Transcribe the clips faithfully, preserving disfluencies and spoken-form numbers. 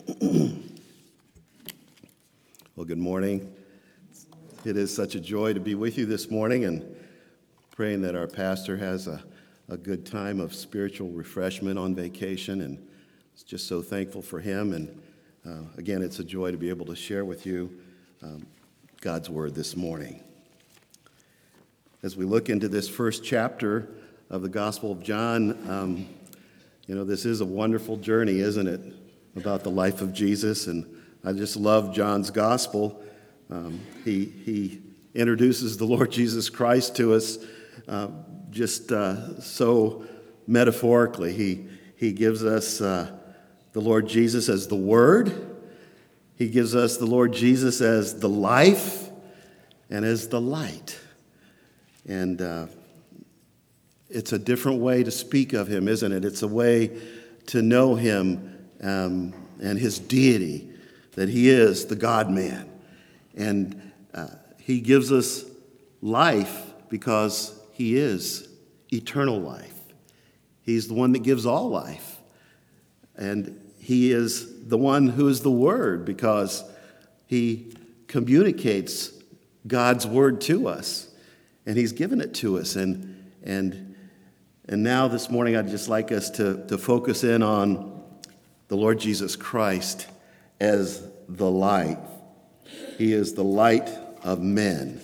Well, good morning. It is such a joy to be with you this morning, and praying that our pastor has a, a good time of spiritual refreshment on vacation, and just so thankful for him. And uh, again, it's a joy to be able to share with you um, God's word this morning. As we look into this first chapter of the Gospel of John, um, you know, this is a wonderful journey, isn't it, about the life of Jesus. And I just love John's Gospel. Um, he, he introduces the Lord Jesus Christ to us uh, just uh, so metaphorically. He, he gives us uh, the Lord Jesus as the Word. He gives us the Lord Jesus as the life and as the light. And uh, it's a different way to speak of him, isn't it? It's a way to know him um, and his deity, that he is the God-man. And uh, he gives us life because he is eternal life. He's the one that gives all life. And he is the one who is the Word because he communicates God's Word to us. And he's given it to us. And and and now this morning I'd just like us to, to focus in on the Lord Jesus Christ as the light. He is the light of men.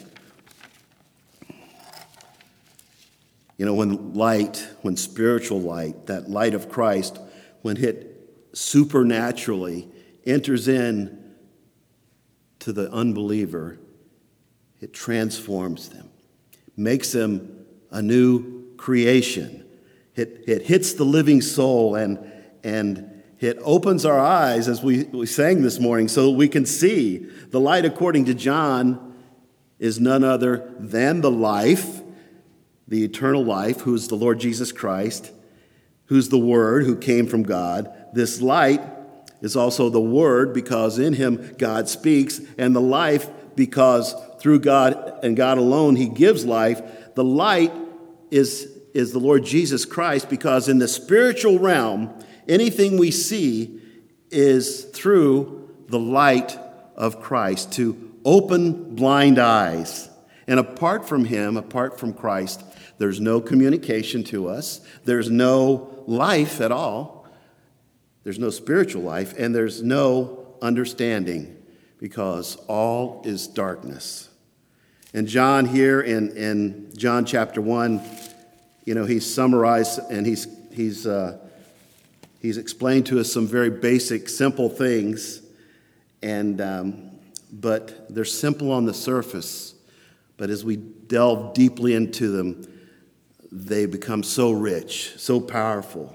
You know, when light, when spiritual light, that light of Christ, when it supernaturally enters in to the unbeliever, it transforms them, makes them a new creation. It, it hits the living soul, and, and it opens our eyes, as we, we sang this morning, so we can see. The light, according to John, is none other than the life, the eternal life, who's the Lord Jesus Christ, who's the Word, who came from God. This light is also the Word, because in him God speaks, and the life, because through God and God alone he gives life. The light is, is the Lord Jesus Christ, because in the spiritual realm, anything we see is through the light of Christ, to open blind eyes. And apart from him, apart from Christ, there's no communication to us. There's no life at all. There's no spiritual life, and there's no understanding, because all is darkness. And John here in, in John chapter one, you know, he's summarized and he's he's uh, he's explained to us some very basic, simple things, and um, but they're simple on the surface. But as we delve deeply into them, they become so rich, so powerful.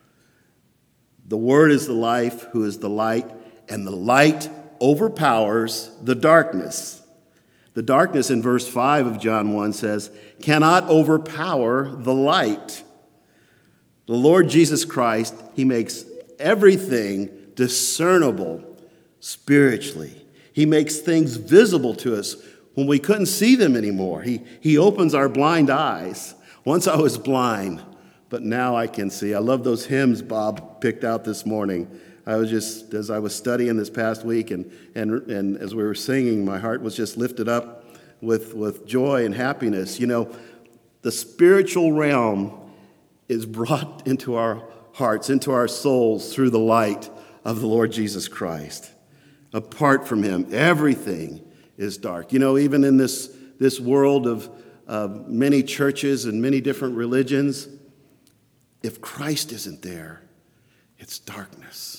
The Word is the life, who is the light, and the light overpowers the darkness. The darkness, in verse five of John one, says, cannot overpower the light. The Lord Jesus Christ, he makes everything discernible spiritually. He makes things visible to us when we couldn't see them anymore. He, he opens our blind eyes. Once I was blind, but now I can see. I love those hymns Bob picked out this morning. I was just, as I was studying this past week and and and as we were singing, my heart was just lifted up with, with joy and happiness. You know, the spiritual realm is brought into our hearts, into our souls through the light of the Lord Jesus Christ. Apart from him, everything is dark. You know, even in this, this world of uh, many churches and many different religions, if Christ isn't there, it's darkness.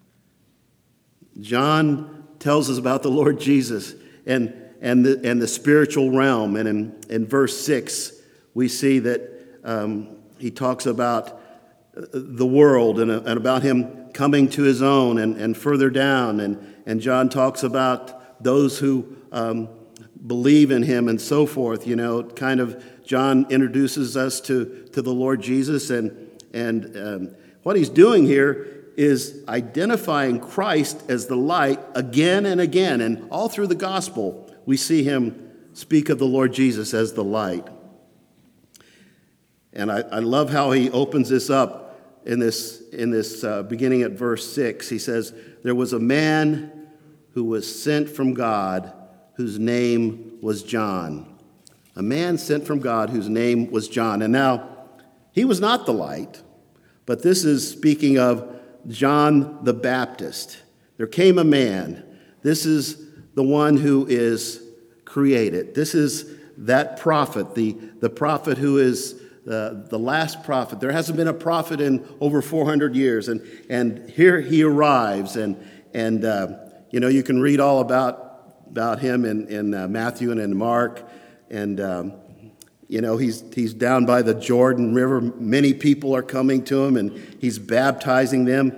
John tells us about the Lord Jesus and, and, the, and the spiritual realm. And in, in verse six, we see that um, he talks about the world and, and about him coming to his own, and, and further down. And, and John talks about those who um, believe in him and so forth. You know, kind of John introduces us to, to the Lord Jesus. And, and um, what he's doing here is identifying Christ as the light again and again. And all through the gospel, we see him speak of the Lord Jesus as the light. And I, I love how he opens this up in this, in this uh, beginning at verse six. He says, there was a man who was sent from God whose name was John. A man sent from God whose name was John. And now, he was not the light, but this is speaking of John the Baptist. There came a man. This is the one who is created. This is that prophet, the, the prophet who is uh, the last prophet. There hasn't been a prophet in over four hundred years. And, and here he arrives. And, and uh, you know, you can read all about, about him in, in uh, Matthew and in Mark. And, um, you know, he's, he's down by the Jordan River. Many people are coming to him, and he's baptizing them.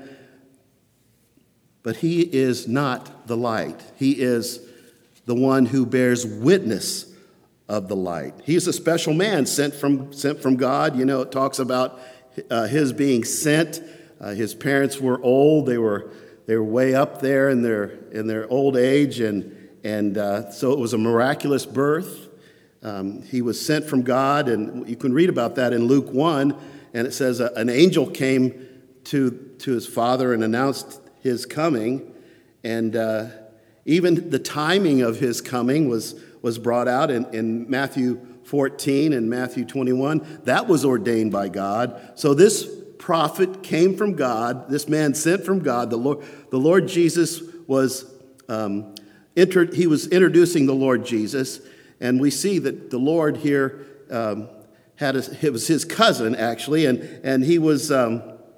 But he is not the light. He is the one who bears witness of the light. He's a special man sent from, sent from God. You know, it talks about uh, his being sent. Uh, his parents were old. They were, they were way up there in their, in their old age, and, and uh, so it was a miraculous birth. Um, he was sent from God, and you can read about that in Luke one, and it says uh, an angel came to, to his father and announced his coming, and uh, even the timing of his coming was, was brought out in, in Matthew fourteen and Matthew twenty-one. That was ordained by God. So this prophet came from God, this man sent from God. The Lord, the Lord Jesus was, um, inter, he was introducing the Lord Jesus. And we see that the Lord here um, had a, it was his cousin actually, and and he was um,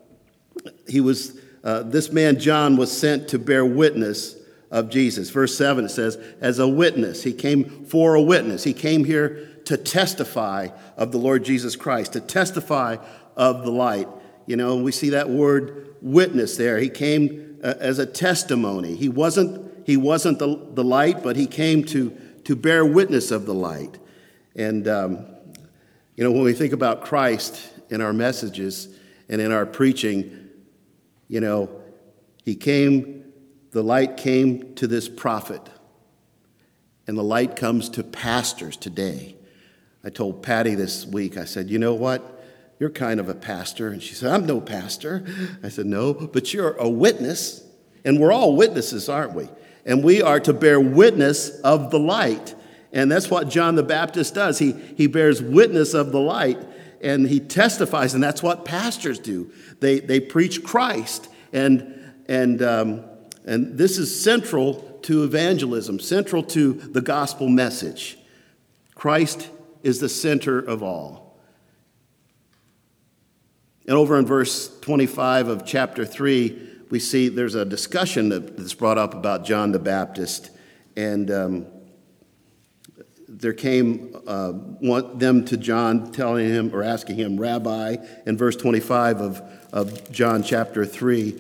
he was uh, this man John was sent to bear witness of Jesus. Verse seven, it says, as a witness, he came for a witness. He came here to testify of the Lord Jesus Christ, to testify of the light. You know, we see that word witness there. He came uh, as a testimony. He wasn't he wasn't the, the light, but he came to. to bear witness of the light. And, um, you know, when we think about Christ in our messages and in our preaching, you know, he came, the light came to this prophet, and the light comes to pastors today. I told Patty this week, I said, you know what? You're kind of a pastor. And she said, I'm no pastor. I said, no, but you're a witness. And we're all witnesses, aren't we? And we are to bear witness of the light. And that's what John the Baptist does. He, he bears witness of the light, and he testifies, and that's what pastors do. They, they preach Christ. And, and, um, and this is central to evangelism, central to the gospel message. Christ is the center of all. And over in verse twenty-five of chapter three, we see there's a discussion that's brought up about John the Baptist, and um, there came uh, one, them to John, telling him or asking him, Rabbi, in verse twenty-five of, of John chapter three,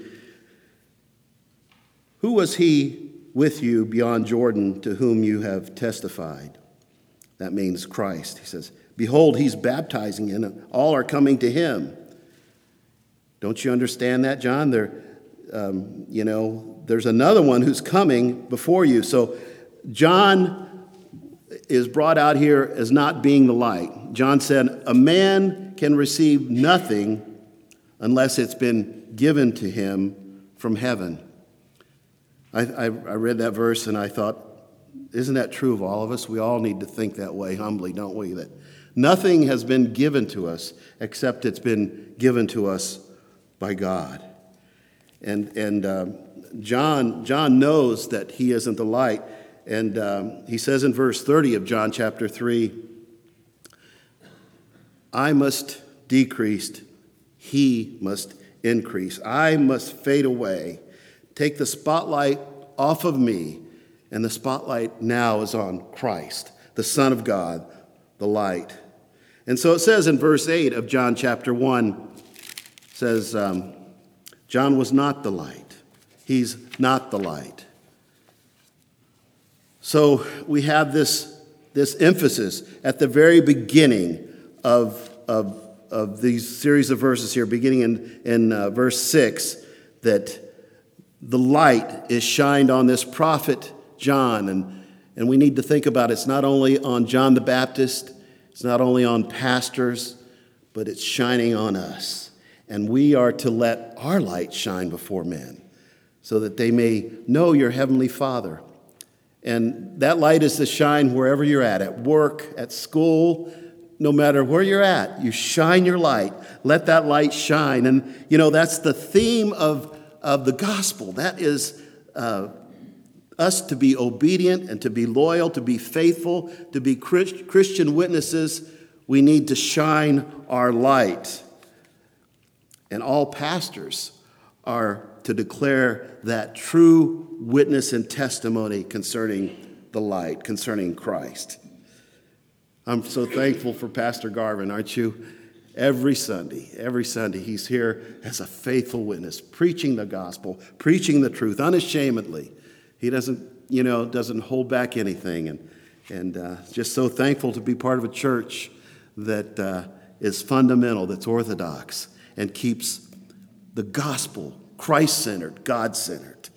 who was he with you beyond Jordan to whom you have testified? That means Christ. He says, behold, he's baptizing, and all are coming to him. Don't you understand that, John? They're Um, you know, there's another one who's coming before you. So John is brought out here as not being the light. John said, a man can receive nothing unless it's been given to him from heaven. I, I, I read that verse and I thought, isn't that true of all of us? We all need to think that way humbly, don't we? That nothing has been given to us except it's been given to us by God. And and uh, John John knows that he isn't the light, and um, he says in verse thirty of John chapter three, I must decrease, he must increase. I must fade away. Take the spotlight off of me, and the spotlight now is on Christ, the Son of God, the light. And so it says in verse eight of John chapter one, it says, um, John was not the light. He's not the light. So we have this, this emphasis at the very beginning of, of, of these series of verses here, beginning in, in uh, verse six, that the light is shined on this prophet John. And, and we need to think about it. It's not only on John the Baptist, it's not only on pastors, but it's shining on us. And we are to let our light shine before men so that they may know your heavenly Father. And that light is to shine wherever you're at, at work, at school, no matter where you're at. You shine your light. Let that light shine. And, you know, that's the theme of, of the gospel. That is uh, us to be obedient and to be loyal, to be faithful, to be Christ- Christian witnesses. We need to shine our light. And all pastors are to declare that true witness and testimony concerning the light, concerning Christ. I'm so thankful for Pastor Garvin, aren't you? Every Sunday, every Sunday, he's here as a faithful witness, preaching the gospel, preaching the truth unashamedly. He doesn't, you know, doesn't hold back anything. And, and uh, just so thankful to be part of a church that uh, is fundamental, that's orthodox, and keeps the gospel Christ-centered, God-centered.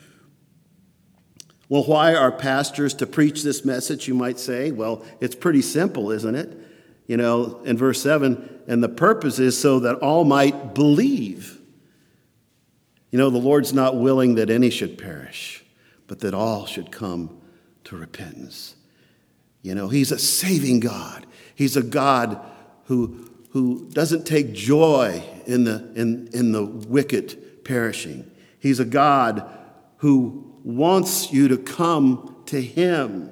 Well, why are pastors to preach this message, you might say? Well, it's pretty simple, isn't it? You know, in verse seven, and the purpose is so that all might believe. You know, the Lord's not willing that any should perish, but that all should come to repentance. You know, he's a saving God. He's a God who who doesn't take joy in the, in, in the wicked perishing. He's a God who wants you to come to him.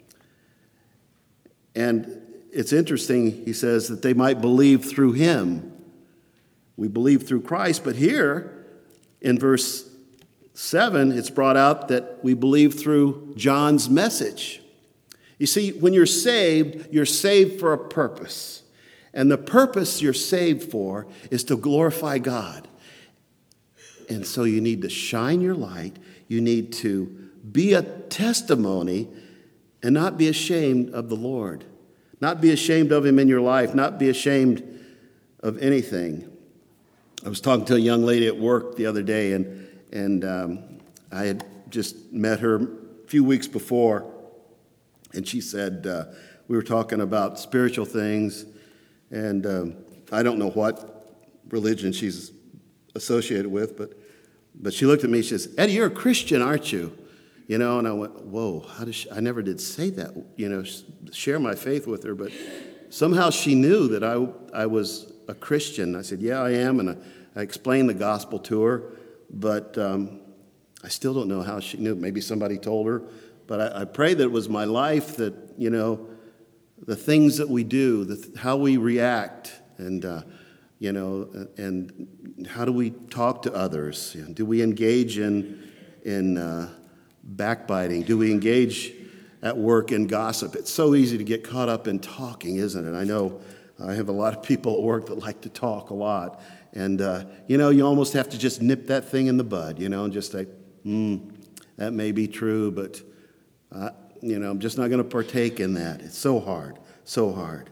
And it's interesting, he says, that they might believe through him. We believe through Christ, but here in verse seven, it's brought out that we believe through John's message. You see, when you're saved, you're saved for a purpose. And the purpose you're saved for is to glorify God. And so you need to shine your light. You need to be a testimony and not be ashamed of the Lord. Not be ashamed of him in your life. Not be ashamed of anything. I was talking to a young lady at work the other day, and, and um, I had just met her a few weeks before. And she said, uh, we were talking about spiritual things. And um, I don't know what religion she's associated with, but but she looked at me, she says, Eddie, you're a Christian, aren't you? You know, and I went, whoa, how does she, I never did say that, you know, share my faith with her, but somehow she knew that I, I was a Christian. I said, yeah, I am, and I, I explained the gospel to her, but um, I still don't know how she knew. Maybe somebody told her, but I, I pray that it was my life that, you know, the things that we do, the, how we react, and, uh, you know, and how do we talk to others? Do we engage in, in uh, backbiting? Do we engage at work in gossip? It's so easy to get caught up in talking, isn't it? I know I have a lot of people at work that like to talk a lot. And, uh, you know, you almost have to just nip that thing in the bud, you know, and just say, hmm, that may be true, but uh, You know, I'm just not going to partake in that. It's so hard, so hard.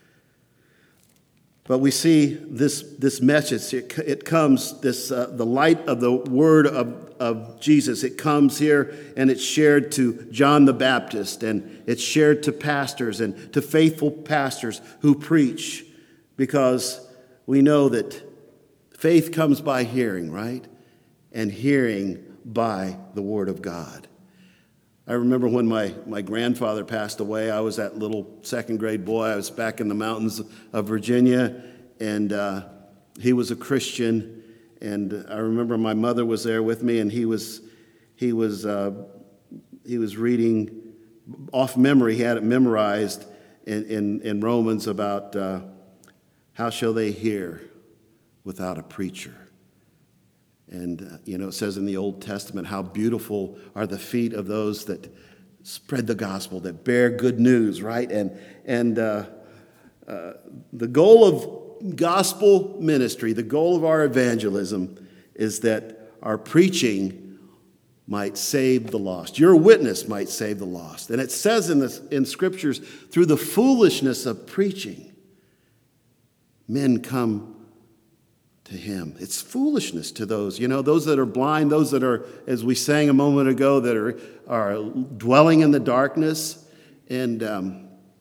But we see this this message. It, it comes, this uh, the light of the word of, of Jesus. It comes here and it's shared to John the Baptist, and it's shared to pastors and to faithful pastors who preach, because we know that faith comes by hearing, right? And hearing by the word of God. I remember when my, my grandfather passed away, I was that little second grade boy. I was back in the mountains of Virginia, and uh, he was a Christian. And I remember my mother was there with me, and he was he was uh, he was reading off memory. He had it memorized in in, in Romans about uh, how shall they hear without a preacher. And, uh, you know, it says in the Old Testament, how beautiful are the feet of those that spread the gospel, that bear good news, right? And, and uh, uh, the goal of gospel ministry, the goal of our evangelism is that our preaching might save the lost. Your witness might save the lost. And it says in, the, in Scriptures, through the foolishness of preaching, men come to him. It's foolishness to those, you know, those that are blind, those that are, as we sang a moment ago, that are, are dwelling in the darkness. And um,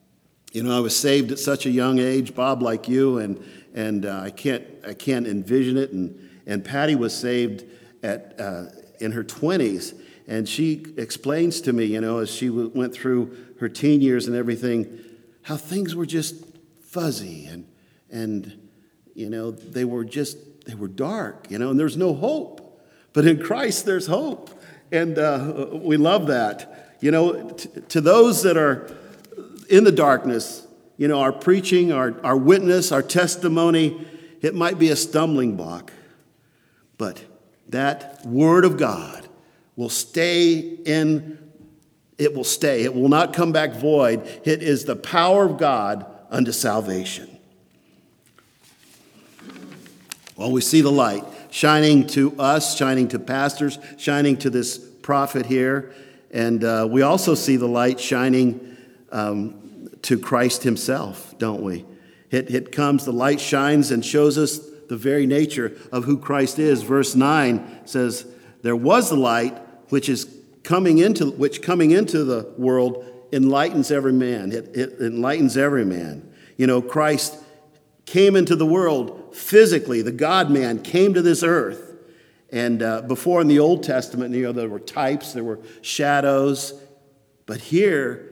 You know, I was saved at such a young age, Bob, like you, and and uh, I can't I can't envision it. And and Patty was saved at uh, in her twenties, and she explains to me, you know, as she w- went through her teen years and everything, how things were just fuzzy and and you know they were just they were dark, you know, and there's no hope. But in Christ, there's hope, and uh, we love that. You know, t- to those that are in the darkness, you know, our preaching, our, our witness, our testimony, it might be a stumbling block, but that word of God will stay in, it will stay. It will not come back void. It is the power of God unto salvation. Well, we see the light shining to us, shining to pastors, shining to this prophet here, and uh, we also see the light shining um, to Christ himself, don't we? It, it comes, the light shines and shows us the very nature of who Christ is. Verse nine says, there was the light which is coming into, which coming into the world enlightens every man. It, it enlightens every man. You know, Christ came into the world physically. The God-man came to this earth. And uh, before in the Old Testament, you know, there were types, there were shadows. But here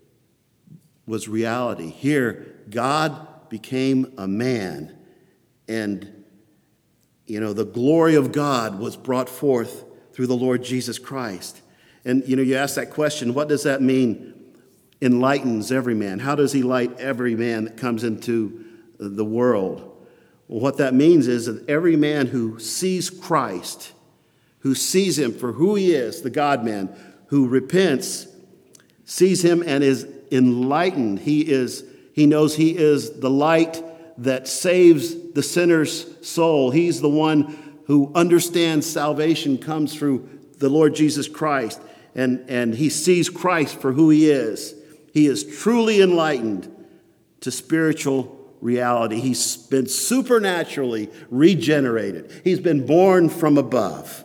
was reality. Here, God became a man. And, you know, the glory of God was brought forth through the Lord Jesus Christ. And, you know, you ask that question, what does that mean? Enlightens every man. How does he light every man that comes into the world? Well, what that means is that every man who sees Christ, who sees him for who he is, the God-man, who repents, sees him and is enlightened. He is, he knows he is the light that saves the sinner's soul. He's the one who understands salvation comes through the Lord Jesus Christ. And, and he sees Christ for who he is. He is truly enlightened to spiritual reality. He's been supernaturally regenerated. He's been born from above.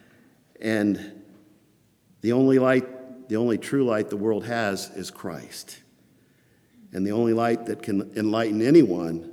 And the only light The only true light the world has is Christ. And the only light that can enlighten anyone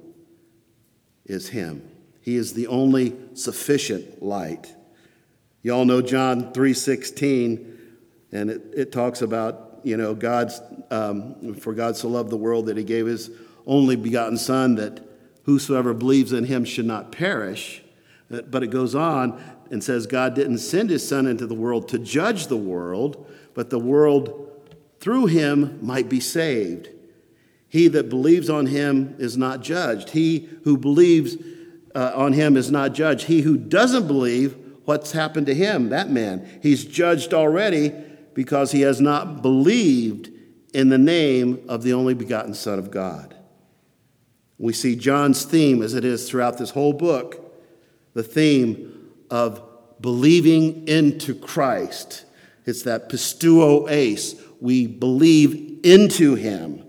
is him. He is the only sufficient light. You all know John three sixteen, and it, it talks about, you know, God's, um, for God so loved the world that he gave his only begotten Son, that whosoever believes in him should not perish. But it goes on and says God didn't send his Son into the world to judge the world, but the world through him might be saved. He that believes on him is not judged. He who believes uh, on him is not judged. He who doesn't believe, what's happened to him, that man? He's judged already because he has not believed in the name of the only begotten Son of God. We see John's theme, as it is throughout this whole book, the theme of believing into Christ. It's that pisteuo eis. We believe into him.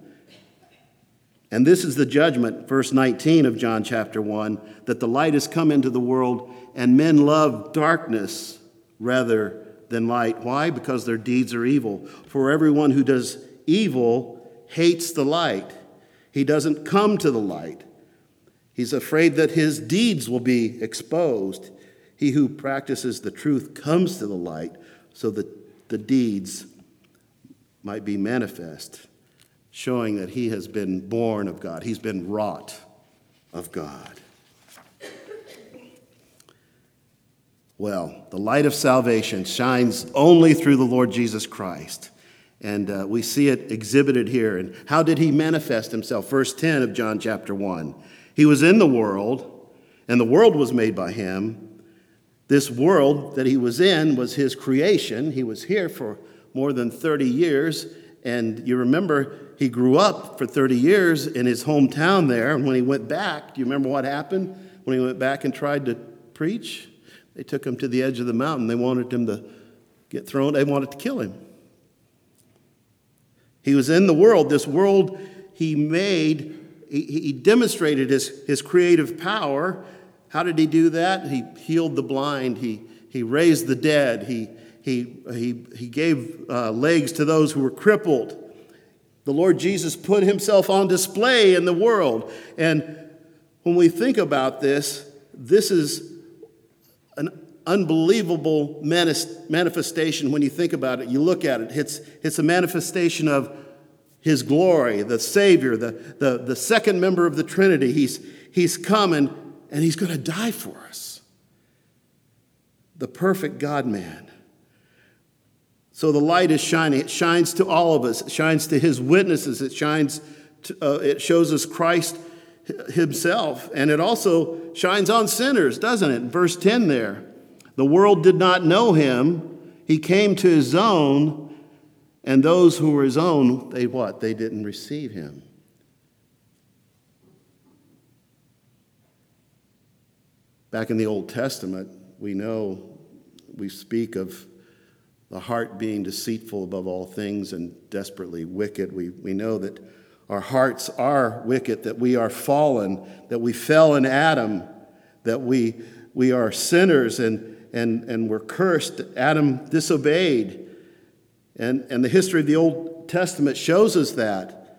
And this is the judgment, verse nineteen of John chapter one, that the light has come into the world and men love darkness rather than light. Why? Because their deeds are evil. For everyone who does evil hates the light. He doesn't come to the light. He's afraid that his deeds will be exposed. He who practices the truth comes to the light so that the deeds might be manifest, showing that he has been born of God. He's been wrought of God. Well, the light of salvation shines only through the Lord Jesus Christ. And uh, we see it exhibited here. And how did he manifest himself? Verse ten of John chapter one. He was in the world, and the world was made by him. This world that he was in was his creation. He was here for more than thirty years. And you remember he grew up for thirty years in his hometown there. And when he went back, do you remember what happened when he went back and tried to preach? They took him to the edge of the mountain. They wanted him to get thrown. They wanted to kill him. He was in the world. This world he made, he, he demonstrated his, his creative power. How did he do that? He healed the blind. He, he raised the dead. He, he, he, he gave uh, legs to those who were crippled. The Lord Jesus put himself on display in the world. And when we think about this, this is an unbelievable manifestation when you think about it. You look at it, it's, it's a manifestation of his glory, the Savior, the, the, the second member of the Trinity. He's, he's coming and he's going to die for us. The perfect God-man. So the light is shining. It shines to all of us. It shines to his witnesses. It shines. To, uh, it shows us Christ himself. And it also shines on sinners, doesn't it? In verse ten there. The world did not know him. He came to his own. And those who were his own, they what? They didn't receive him. Back in the Old Testament, we know, we speak of the heart being deceitful above all things and desperately wicked. We, we know that our hearts are wicked, that we are fallen, that we fell in Adam, that we, we are sinners and, and, and we're cursed. Adam disobeyed. And, and the history of the Old Testament shows us that.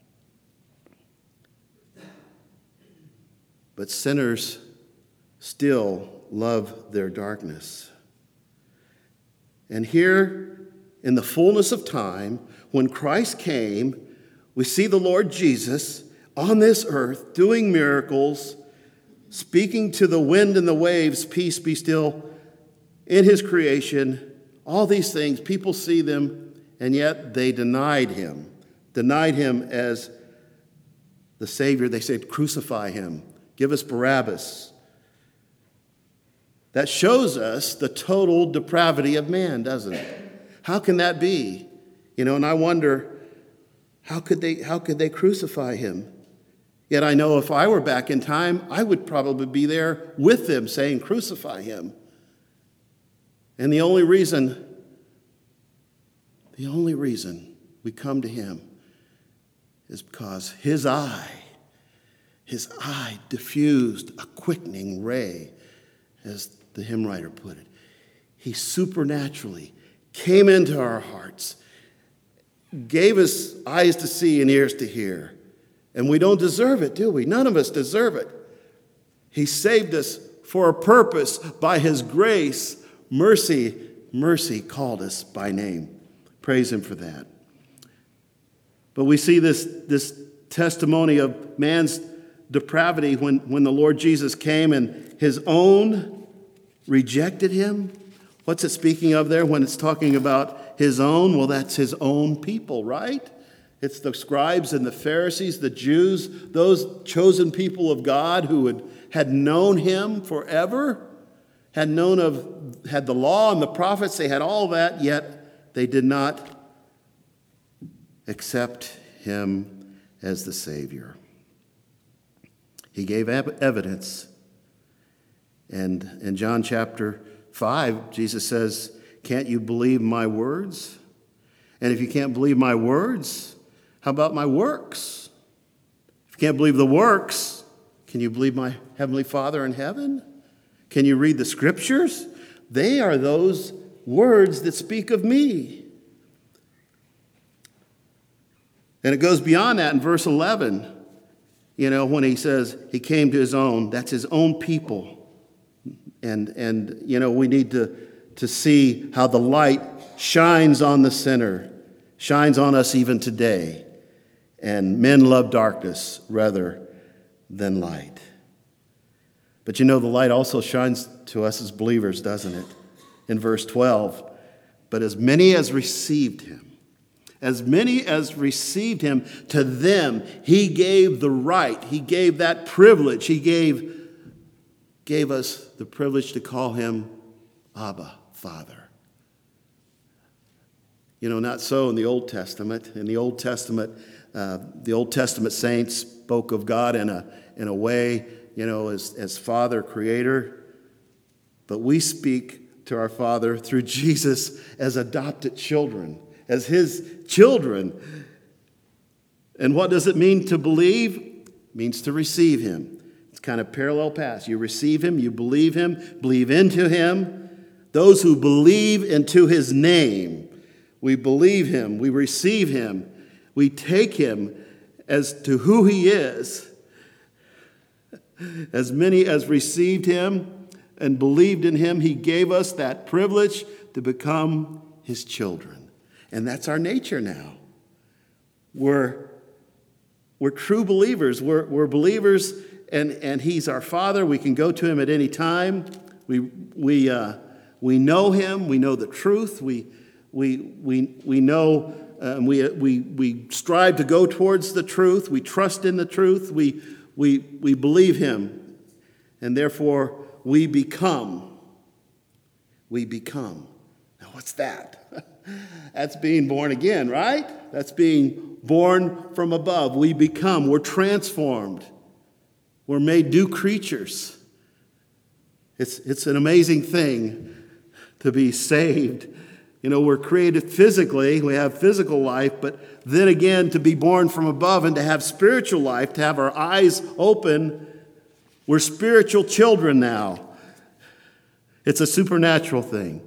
But sinners still love their darkness. And here, in the fullness of time, when Christ came, we see the Lord Jesus on this earth doing miracles, speaking to the wind and the waves, peace be still, in his creation. All these things, people see them, and yet they denied him, denied him as the Savior. They said, crucify him, give us Barabbas. That shows us the total depravity of man, doesn't it? How can that be? You know, and I wonder, how could they, how could they crucify him? Yet I know if I were back in time, I would probably be there with them saying, crucify him. And the only reason, the only reason we come to him is because his eye, his eye diffused a quickening ray, as the hymn writer put it. He supernaturally came into our hearts, gave us eyes to see and ears to hear. And we don't deserve it, do we? None of us deserve it. He saved us for a purpose by his grace. Mercy, mercy called us by name. Praise him for that. But we see this, this testimony of man's depravity when, when the Lord Jesus came and his own rejected him. What's it speaking of there when it's talking about his own? Well, that's his own people, right? It's the scribes and the Pharisees, the Jews, those chosen people of God who had, had known him forever, had known of, had the law and the prophets, they had all that, yet they did not accept him as the Savior. He gave evidence. And in John chapter five, Jesus says, can't you believe my words? And if you can't believe my words, how about my works? If you can't believe the works, can you believe my heavenly Father in heaven? Can you read the scriptures? They are those words that speak of me. And it goes beyond that in verse eleven. You know, when he says he came to his own, that's his own people. And, and you know, we need to, to see how the light shines on the sinner, shines on us even today. And men love darkness rather than light. But you know, the light also shines to us as believers, doesn't it? In verse twelve, but as many as received him, as many as received him, to them he gave the right, he gave that privilege, he gave gave us the privilege to call him Abba, Father. You know, not so in the Old Testament. In the Old Testament, uh, the Old Testament saints spoke of God in a in a way, you know, as, as Father, Creator. But we speak to our Father through Jesus as adopted children, as his children. And what does it mean to believe? It means to receive him. Kind of parallel paths. You receive him, you believe him, believe into him. Those who believe into his name, we believe him, we receive him, We take him as to who he is. As many as received him and believed in him, he gave us that privilege to become his children. And that's our nature now. We're, we're true believers. We're, we're believers, and, and he's our Father. We can go to him at any time. We, we, uh, we know him. We know the truth. We, we, we, we know, uh, we, we, we strive to go towards the truth. We trust in the truth. We, we, we believe him. And therefore, we become. We become. Now, what's that? That's being born again, right? That's being born from above. We become. We're transformed. We're made new creatures. It's, it's an amazing thing to be saved. You know, we're created physically. We have physical life. But then again, to be born from above and to have spiritual life, to have our eyes open, we're spiritual children now. It's a supernatural thing.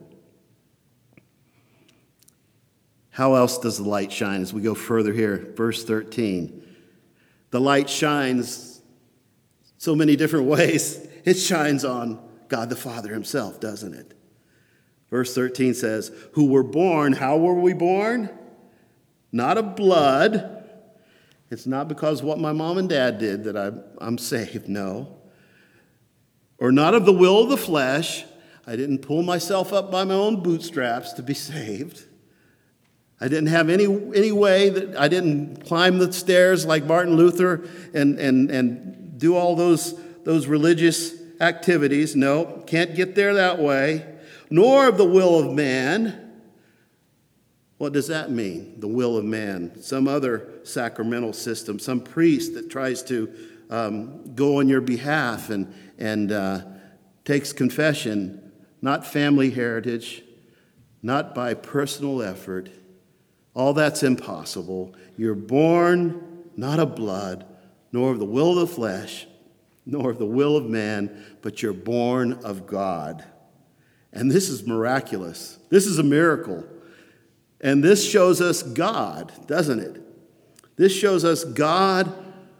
How else does the light shine? As we go further here, verse thirteen. The light shines so many different ways. It shines on God the Father himself, doesn't it? Verse thirteen says, who were born, how were we born? Not of blood. It's not because what my mom and dad did that I'm, I'm saved, no. Or not of the will of the flesh. I didn't pull myself up by my own bootstraps to be saved. I didn't have any any way that I didn't climb the stairs like Martin Luther and and and do all those those religious activities. No, can't get there that way. Nor of the will of man. What does that mean? The will of man. Some other sacramental system, some priest that tries to um, go on your behalf and and uh, takes confession. Not family heritage, not by personal effort. All that's impossible. You're born not of blood, nor of the will of the flesh, nor of the will of man, but you're born of God. And this is miraculous. This is a miracle. And this shows us God, doesn't it? This shows us God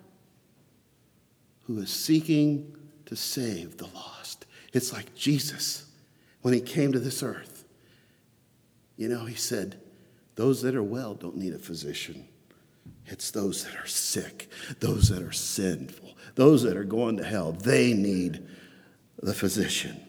who is seeking to save the lost. It's like Jesus when he came to this earth. You know, he said, those that are well don't need a physician. It's those that are sick, those that are sinful, those that are going to hell. They need the physician.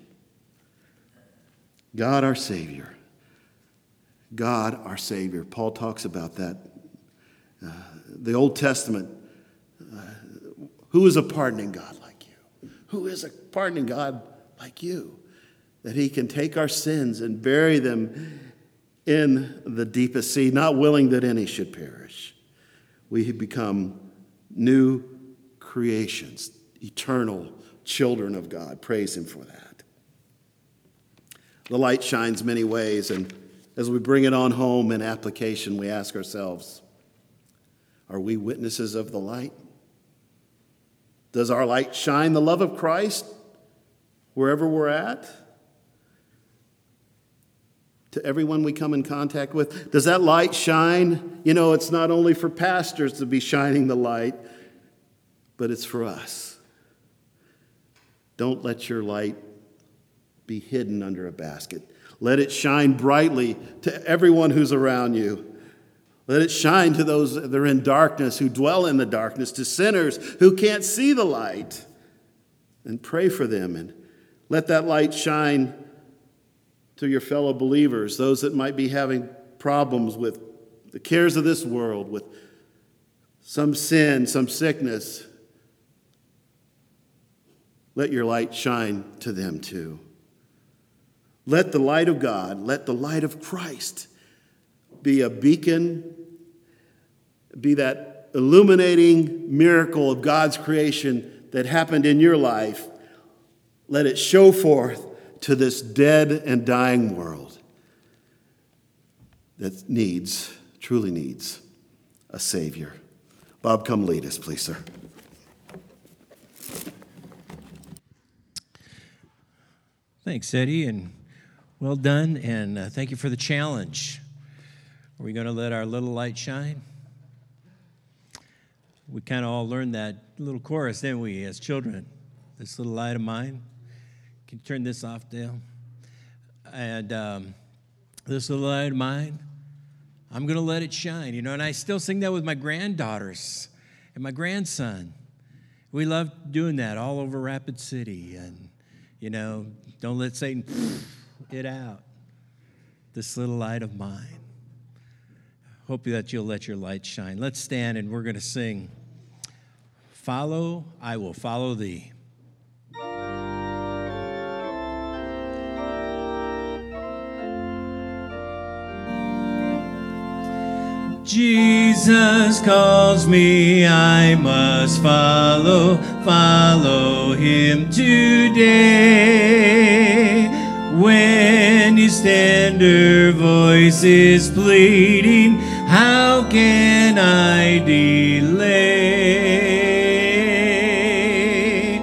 God our Savior. God our Savior. Paul talks about that. Uh, the Old Testament. Uh, who is a pardoning God like you? Who is a pardoning God like you? That he can take our sins and bury them in the deepest sea, not willing that any should perish. We become new creations, eternal children of God. Praise him for that. The light shines many ways, and as we bring it on home in application, we ask ourselves, are we witnesses of the light? Does our light shine the love of Christ wherever we're at? To everyone we come in contact with? Does that light shine? You know, it's not only for pastors to be shining the light, but it's for us. Don't let your light be hidden under a basket. Let it shine brightly to everyone who's around you. Let it shine to those that are in darkness, who dwell in the darkness, to sinners who can't see the light. And pray for them, and let that light shine to your fellow believers, those that might be having problems with the cares of this world, with some sin, some sickness. Let your light shine to them too. Let the light of God, let the light of Christ be a beacon, be that illuminating miracle of God's creation that happened in your life. Let it show forth to this dead and dying world that needs, truly needs, a Savior. Bob, come lead us, please, sir. Thanks, Eddie, and well done, and uh, thank you for the challenge. Are we going to let our little light shine? We kind of all learned that little chorus, didn't we, as children? This little light of mine. Can you turn this off, Dale? And um, this little light of mine, I'm going to let it shine, you know, and I still sing that with my granddaughters and my grandson. We love doing that all over Rapid City, and, you know, don't let Satan it out. This little light of mine. Hope that you'll let your light shine. Let's stand and we're going to sing, Follow, I Will Follow Thee. Jesus calls me, I must follow, follow him today. When his tender voice is pleading, how can I delay?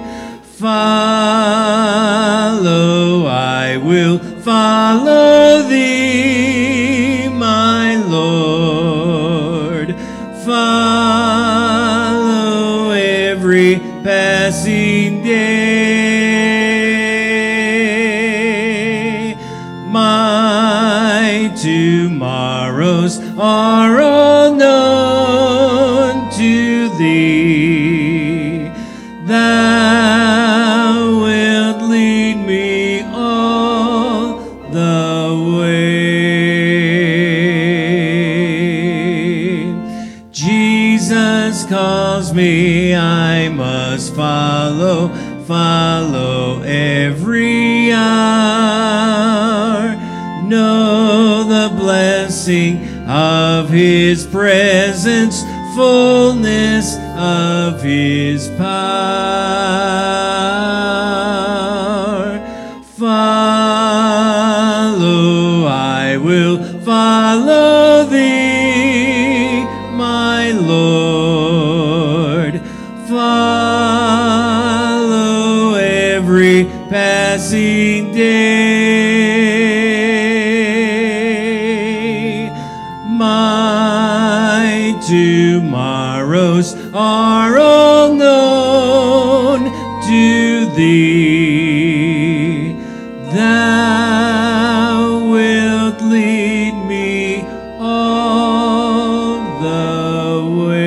Follow, I will follow thee, my Lord. Follow every passing day. My tomorrows are all known to thee. Thou wilt lead me all the way. Jesus calls me, I must follow, follow every hour. Know the blessing of his presence, fullness of his power. Follow, I will follow thee, my Lord. Follow every passing day. My tomorrows are all known to thee. Thou wilt lead me all the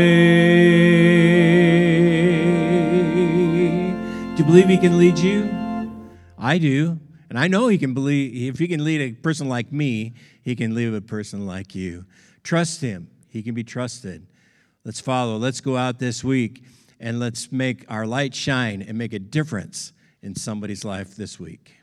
way. Do you believe he can lead you? I do. And I know he can believe, if he can lead a person like me, he can lead a person like you. Trust him. He can be trusted. Let's follow. Let's go out this week and let's make our light shine and make a difference in somebody's life this week.